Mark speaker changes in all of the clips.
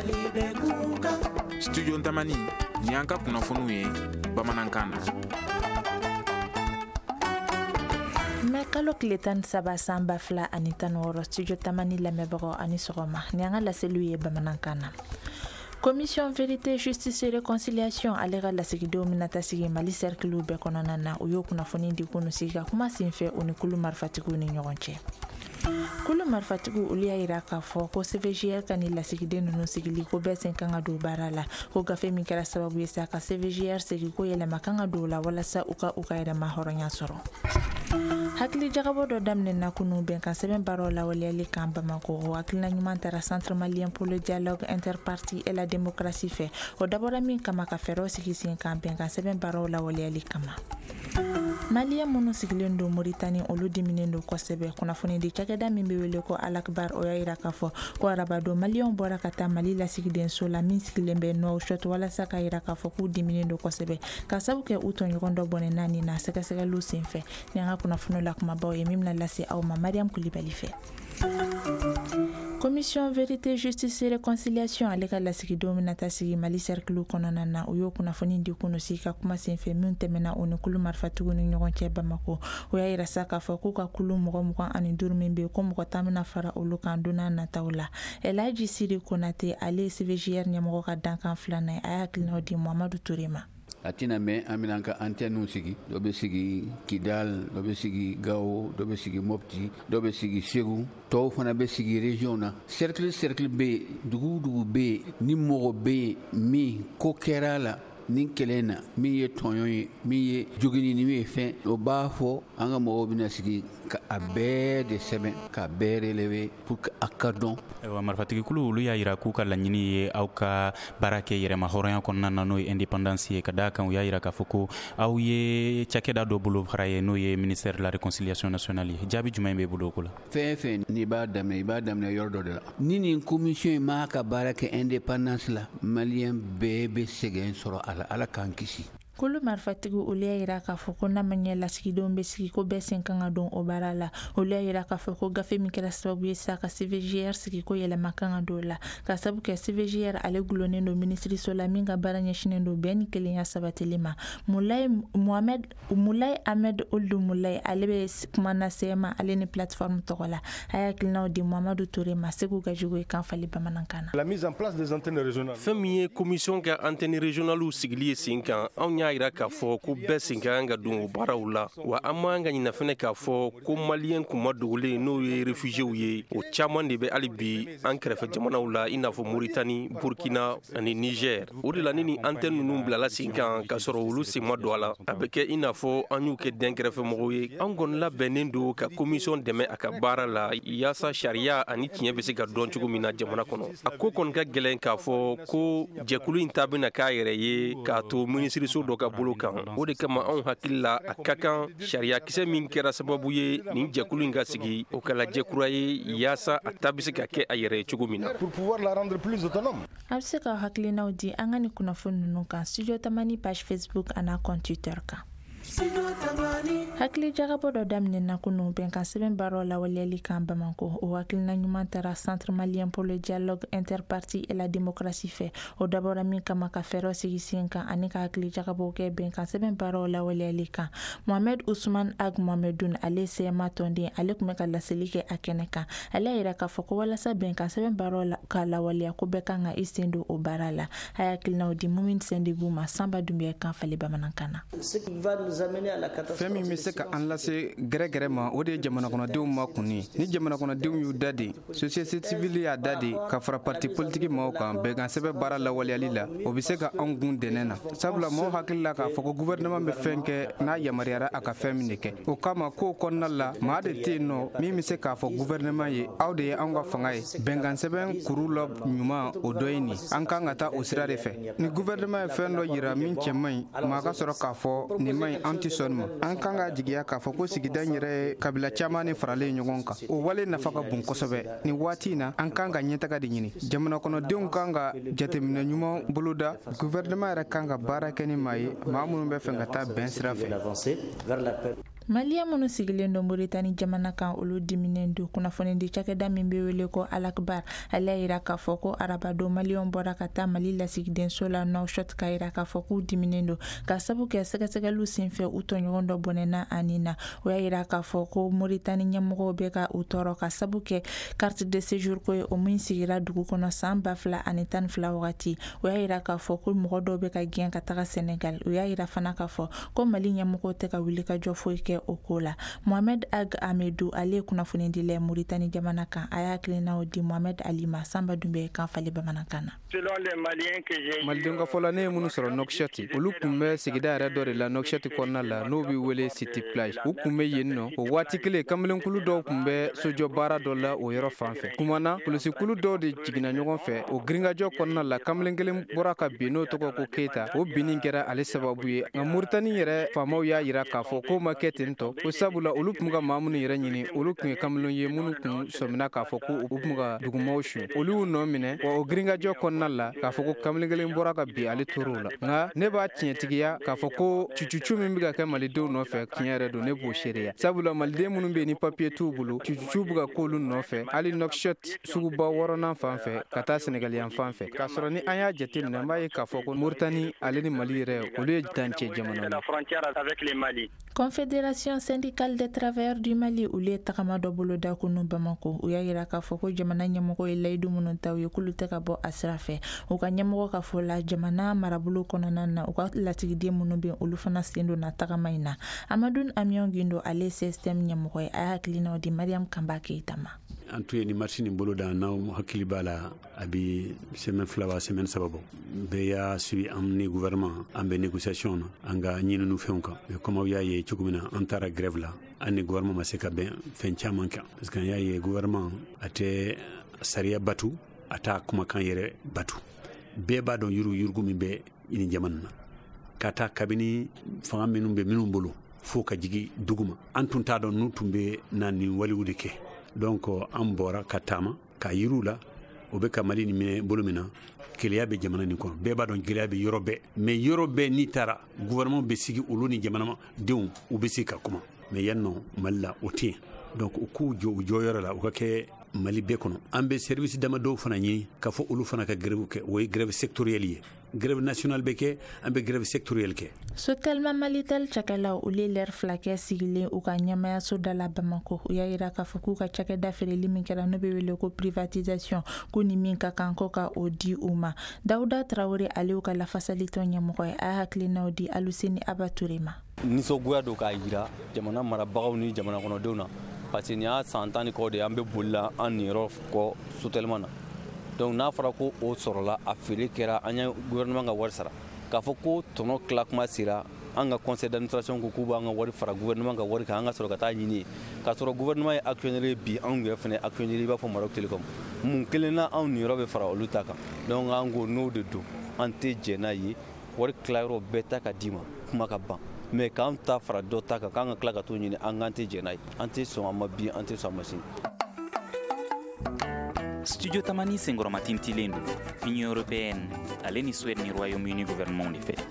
Speaker 1: Studio Ntamani ni an ka kunnafoniw ye bamanankan na.
Speaker 2: Mais kalo tile 17 san 2016 Studio Tamani lamɛnbagaw ani sɔgɔma ni an ka laseliw ye bamanankan na. Commission Vérité, Justice et Réconciliation ale ka lasigidenw mina ta sigi Mali cercle bɛɛ kɔnɔna na u y'o kunnafoni di kunu sigi ka kuma senfɛ u ni kulu marifatigiw ni ɲɔgɔn cɛ. Kulu marifatigiw olu y'a yira k'a fɔ ko CVJR ka ni lasigiden ninnu sigili ko bɛɛ sen kan ka don baara la ko gafe min kɛra sababu ye sa ka CVJR segi ko yɛlɛma kan ka don la walasa u ka yɛrɛma hɔrɔnya sɔrɔ. Hakili jagabɔ dɔ daminɛna kunu bɛnkan sɛbɛn baaraw lawaleyali kan Bamako o hakilina ɲuman taara Centre malien pour le dialogue interparti et la démocratie fɛ o dabɔra min kama ka fɛɛrɛw sigi sen kan bɛnkan sɛbɛn baaraw lawaleyali kama. Malien minnu sigilen don Mauritanie olu diminen don kosɛbɛ kunnafoni di cakɛda min bɛ wele ko Al-Akbar o y'a yira k'a fɔ ko arabadon Malien bɔra ka taa Mali lasigiden so la min sigilen bɛ Nouakchott walasa ka yira k'a fɔ k'u diminen don kosɛbɛ ka sabu kɛ u tɔɲɔgɔn dɔ bɔnɛ naani na sɛgɛsɛgɛliw senfɛ ni an ka kunnafoni la kumabaw ye min bɛna lase aw ma Mariam Kulibali fɛ. Commission Vérité, Justice et Réconciliation ale ka lasigidenw mina ta sigi Mali cercle kɔnɔna na u y'o kunnafoni di kunu sigi ka kuma senfɛ min tɛmɛna u ni kulu marifatigiw ni ɲɔgɔn cɛ Bamako o y'a yira sa k'a fɔ k'u ka kulu mɔgɔ 25 min bɛ ko mɔgɔ 10 mina fara olu kan donna nataw la. Elhaji Sidi Konate ale CVJR ɲɛmɔgɔ ka dankan filanan a y'a hakilinaw di Muhamadu Ture ma.
Speaker 3: Atina me amina ka antenne sigi do be sigi Kidal do be sigi Gao do be sigi Mopti do be sigi Segu to fana be sigi region na cercle be dugu be ni mogo be mi ko kerala ni kelena mi ye tonyo ye mi ye jogini ni mi fe o ba fo anga mogo bina sigi ka abe de semaine ka be relevé pour que akadon
Speaker 4: wa marfatigi kulu olu y'a yira k'u ka laɲini ye aw ka baara kɛ yɛrɛma hɔrɔnya kɔnɔna na n'o ye indépendance ye ka da kan u y'a yira k'a fɔ ko aw ye cakɛda dɔ bolo fara ye n'o ye ministère de la réconciliation nationale ye jaabi jumɛn bɛ bolo o ko la
Speaker 3: fɛn n'i b'a daminɛ yɔrɔ dɔ de la ni nin commission m'a ka baara kɛ indépendance la malien bɛɛ bɛ sɛgɛn sɔrɔ ala k'an kisi.
Speaker 2: Kulu marifatigiw olu y'a yira k'a fɔ ko n'a ma ɲɛ lasigidenw bɛ sigi ko bɛɛ sen kan ka don o baara la olu y'a yira k'a fɔ ko gafe min kɛra sababu ye sa ka CVJR sigi ko yɛlɛma kan ka don la ka sabu kɛ CVJR ale gulonnen don minisiriso la min ka baara ɲɛsinen don bɛɛ ni kelenya sabatili ma. Moulaye Ahmed Ould Moulaye ale bɛ kuma na CMA ale ni plateforme tɔgɔ la a y'a hakilinaw di Muhamadu Ture ma Segu Gajogo ye kan fali bamanankan na.
Speaker 5: La mise en place des antennes régionales.
Speaker 6: Fɛn min ye commission ka antenne régionale sigili ye sen kan anw y'a yira k'a fɔ ko bɛɛ sen kan ka don o baaraw la wa an m'an ka ɲinɛ fɛnɛ k'a fɔ ko maliyɛn kun ma dogolen n'o ye réfugiéw ye o caman de bɛ hali bi an kɛrɛfɛ jamanaw la i n'a fɔ Mauritanie, Burkina ani Niger o de la ni nin antenne ninnu bilala sen kan ka sɔrɔ olu sen ma don a la a bɛ kɛ i n'a fɔ an y'u kɛ den kɛrɛfɛmɔgɔw ye an kɔni labɛnnen don ka commission dɛmɛ a ka baara la yaasa sariya ani tiɲɛ bɛ se ka dɔn cogo min na jamana kɔnɔ a ko kɔni ka gɛlɛn k'a fɔ ko jɛkulu in ta bɛna k'a yɛrɛ ye k'a to minisiriso dɔ ka bolo kan o de kama anw hakili la a ka kan sariya kisɛ min kɛra sababu ye nin jɛkulu in ka sigi o kɛla jɛkura ye yaasa a ta bɛ se ka kɛ a yɛrɛ ye cogo min na.
Speaker 5: Pour pouvoir la rendre plus autonome.
Speaker 2: A bɛ se ka hakilinaw di an ka ni kunnafoni ninnu kan Studio Tamani page Facebook ana compte Twitter kan. Hakili jagabɔ dɔ daminɛna kunu bɛnkan sɛbɛn baaraw lawaleyali kan Bamako o hakilina ɲuman taara Centre malien pour le dialogue interparti et la démocratie fɛ o dabɔra min kama ka fɛɛrɛw sigi sen kan ani ka hakili jagabɔw kɛ bɛnkan sɛbɛn baaraw lawaleyali kan. Mohamed Ousmane Ag Mohamedoun ale CMA tɔnden ale tun bɛ ka laseli kɛ a kɛnɛ kan ale y'a yira k'a fɔ ko walasa bɛnkan sɛbɛn baaraw ka lawaleya ko bɛɛ kan ka i sen don o baara la a y'a hakilinaw di Mumini Sendibu ma Samba Dunbiya kan fali bamanankan na.
Speaker 7: Fɛn min bɛ se ka an lase gɛrɛgɛrɛ ma o de ye jamanakɔnɔdenw ma kunni ni jamanakɔnɔdenw y'u da de société civile y'a da de ka fara parti politique maaw kan bɛnkan sɛbɛn baara lawaleyali la o bɛ se ka anw gun dɛnɛ na sabula maaw hakili la k'a fɔ ko gouvernement bɛ fɛn kɛ n'a yamaruyara a ka fɛn min de kɛ o kama kow kɔnɔna la maa de tɛ yen nɔ min bɛ se k'a fɔ gouvernement ye aw de ye anw ka fanga ye bɛnkan sɛbɛn kuru la ɲuman o dɔ ye nin an kan ka taa o sira de fɛ ni gouvernement ye fɛn dɔ yira min cɛ man ɲi maa ka sɔrɔ k'a fɔ nin man ɲi an tɛ sɔn ma an kan ka jigiya k'a fɔ ko sigida yɛrɛ ye kabila caman ne faralen ɲɔgɔn kan o wale nafa ka bon kosɛbɛ nin waati in na an kan ka ɲɛtaga de ɲini jamana kɔnɔdenw kan ka jateminɛ ɲuman boloda gouvernement yɛrɛ kan ka baara kɛ ni maa ye maa minnu bɛ fɛ ka taa bɛn sira fɛ.
Speaker 2: Maliya minnu sigilen don Mauritanie jamana kan olu diminen do kunnafoni di cakɛda min bɛ wele ko Al-Akbar ale y'a yira k'a fɔ ko arabadon maliyɛnw bɔra ka taa Mali lasigidenso la Nouakchott k'a yira k'a fɔ k'u diminen do ka sabu kɛ sɛgɛsɛgɛliw senfɛ u tɔɲɔgɔn dɔ bɔnɛna ani na o y'a yira k'a fɔ ko Mauritanie ɲɛmɔgɔw bɛ ka u tɔɔrɔ ka sabu kɛ carte de séjour ko ye o min sigira dugu kɔnɔ san 2012 wagati o y'a yira k'a fɔ ko mɔgɔ dɔw bɛ ka gɛn ka taga Sénégal o y'a yira fana k'a fɔ ko Mali ɲɛmɔgɔw tɛ ka wuli ka jɔ foyi kɛ o ko la. Mohamed Ag Amedou ale kunnafoni dila Mauritanie jamana kan a y'a hakilinaw di Mohamed Alima Samba Dumbe kan fali bamanankan na.
Speaker 7: Maliden ka fɔla ne ye minnu sɔrɔ Nouakchott olu kun bɛ sigida yɛrɛ dɔ de la Nouakchott kɔnɔna la n'o bɛ wele City Plage u kun bɛ yen nɔ o waati kelen kamalenkulu dɔw kun bɛ sojɔ baara dɔ la o yɔrɔ fan fɛ kumana polisikulu dɔw de jiginna ɲɔgɔn fɛ o girinkajɔ kɔnɔna la kamalen kelen bɔra ka bin n'o tɔgɔ ko Keita o binnin kɛra ale sababu ye nka Mauritanie yɛrɛ faamaw y'a yira k'a fɔ ko ma kɛ ten tɔ ko sabula olu tun ka maa minnu yɛrɛ ɲini olu tun ye kamalenw ye minnu kun sɔmina k'a fɔ ko u tun ka dugumɔgɔw su olu y'u nɔ minɛ wa o girinkajɔ kɔnɔna la k'a fɔ ko kamalen kelen bɔra ka bin ale tor'o la nka ne b'a tiɲɛtigiya k'a fɔ ko cucucu min bɛ ka kɛ malidenw nɔfɛ tiɲɛ yɛrɛ don ne b'o seereya sabula maliden minnu bɛ yen ni papiye t'u bolo cucucu bɛ ka k'olu nɔfɛ hali Nouakchott suguba 6nan fan fɛ ka taa Sénégaliyan fan fɛ k'a sɔrɔ ni an y'a jateminɛ an b'a ye k'a fɔ ko Mauritanie ale ni Mali yɛrɛ olu ye dancɛ jamanaw ye.
Speaker 2: Confédération syndicale des travailleurs du Mali olu ye tagama dɔ bolo da kunu Bamako u y'a yira k'a fɔ ko jamana ɲɛmɔgɔ ye layidu minnu ta u ye k'olu tɛ ka bɔ a sira fɛ u ka ɲɛmɔgɔ ka fɔ la jamana marabolo kɔnɔna na u ka lasigiden minnu bɛ olu fana sen donna tagama in na. Amadou Amion Gindo ale système ɲɛmɔgɔ ye a y'a hakilinaw di Mariam Kamba Keita ma.
Speaker 8: An tun ye ni marche nin bolo da n'aw hakili b'a la a bi semaine 2 wa semaine 3 bɔ bɛɛ y'a suivi an ni gouvernement an bɛ négociation na an ka ɲininu fɛnw kan mais comme aw y'a ye cogo min na an taara grève la an ni gouvernement ma se ka bɛn fɛn caman kan parce que an y'a ye gouvernement a tɛ sariya batu a t'a kumakan yɛrɛ batu bɛɛ b'a dɔn yurugu min bɛ nin jamana na ka taa kabini fanga minnu bɛ minnu bolo fo ka jigi dugu ma an tun t'a dɔn n'u tun bɛ na nin waliw de kɛ donc an bɔra ka taama ka yiru la o bɛ ka Mali ni minɛ bolo min na keleya bɛ jamana nin kɔnɔ bɛɛ b'a dɔn gɛlɛya bɛ yɔrɔ bɛɛ mais yɔrɔ bɛɛ n'i taara gouvernement bɛ sigi olu ni jamana denw u bɛ se ka kuma mais yan nɔ Mali la o tɛ yen donc u k'u jɔ u jɔyɔrɔ la u ka kɛ Mali bɛɛ kɔnɔ an bɛ service dama dɔw fana ɲini ka fɔ olu fana ka grève kɛ o ye grève sectorielle ye grève nationale bɛ kɛ an bɛ grève sectorielle kɛ.
Speaker 2: Sotelma Malitel cakɛlaw olu l'heure fila kɛ sigilen u ka ɲɛmayaso da la Bamako u y'a yira k'a fɔ k'u ka cakɛda feereli min kɛra n'o bɛ wele ko privatisation ko ni min ka kan ko ka o di u ma. Dawuda Traoré ale y'u ka lafasalitɔ ɲɛmɔgɔ ye a y'a hakilinaw di Aluseni Abature ma.
Speaker 9: Nisɔngoya don k'a yira jamana marabagaw ni jamana kɔnɔdenw na parce que nin y'a san 10 kɔ de an bɛ bolila an niyɔrɔ kɔ Sotelma na donc n'a fɔra ko o sɔrɔla a feere kɛra an ye gouvernement ka wari sara k'a fɔ ko tɔnɔ tila kuma sera an ka conseil d'administration ko k'u b'an ka wari fara gouvernement ka wari kan an ka sɔrɔ ka taa ɲini k'a sɔrɔ gouvernement ye actionnaire ye bi anw yɛrɛ fɛnɛ actionnaire i b'a fɔ Maroc Telecom mun kelen na anw niyɔrɔ bɛ fara olu ta kan donc an ko n'o de don an tɛ jɛ n'a ye wari tilayɔrɔ bɛɛ ta ka di ma kuma ka ban mais k'an ta fara dɔ ta kan k'an ka tila ka t'o ɲini an k'an tɛ jɛ n'a ye an tɛ sɔn a ma bi an tɛ sɔn a ma sini.
Speaker 4: Studio Tamani senkɔrɔma tintilen don Union européenne ale ni Suède ni Royaume-Uni gouvernement de fɛ.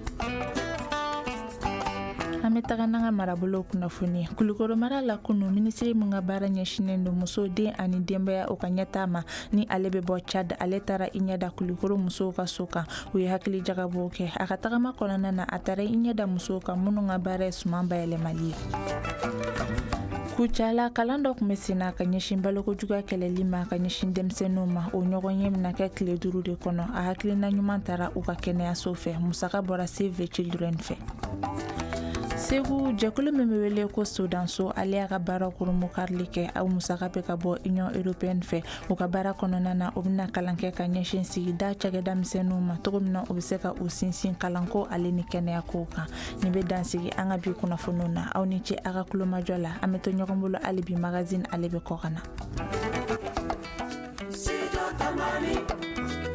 Speaker 2: An bɛ taga n'an ka marabolo kunnafoni Kulukoro mara la kunu minisiri mun ka baara ɲɛsinnen don muso den ani denbaya o ka ɲɛtaa ma ni ale bɛ bɔ Chad ale taara i ɲɛda Kulukoro musow ka so kan u ye hakili jagabɔ kɛ a ka tagama kɔnɔna na a taara i ɲɛda musow kan minnu ka baara ye suman bayɛlɛmali ye. Kucala kalan dɔ kun bɛ sen na ka ɲɛsin balokojuguya kɛlɛli ma ka ɲɛsin denmisɛnninw ma o ɲɔgɔn ye bɛna kɛ tile 5 de kɔnɔ a hakilina ɲuman taara u ka kɛnɛyaso fɛ musaka bɔra Save the Children fɛ. Segu jɛkulu min bɛ wele ko Sudanso ale y'a ka baara kurumu karili kɛ aw musaka bɛ ka bɔ Union européenne fɛ u ka baara kɔnɔna na u bɛna kalan kɛ ka ɲɛsin sigida cakɛda misɛnninw ma cogo min na u bɛ se ka u sinsin kalanko ale ni kɛnɛya kow kan nin bɛ dansigi an ka bi kunnafoniw na aw ni ce a ka kulomajɔ la an bɛ to ɲɔgɔn bolo hali bi magazine ale bɛ kɔ ka na.